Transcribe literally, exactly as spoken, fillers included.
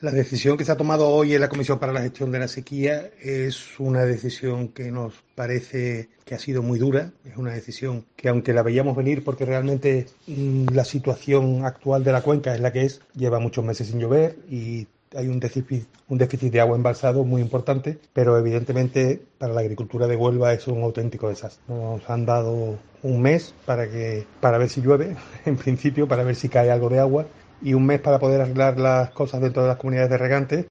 La decisión que se ha tomado hoy en la Comisión para la Gestión de la Sequía es una decisión que nos parece que ha sido muy dura. Es una decisión que, aunque la veíamos venir porque realmente mmm, la situación actual de la cuenca es la que es, lleva muchos meses sin llover y hay un déficit, un déficit de agua embalsado muy importante, pero evidentemente para la agricultura de Huelva es un auténtico desastre. Nos han dado un mes para que para ver si llueve, en principio, para ver si cae algo de agua, y un mes para poder arreglar las cosas dentro de las comunidades de regantes.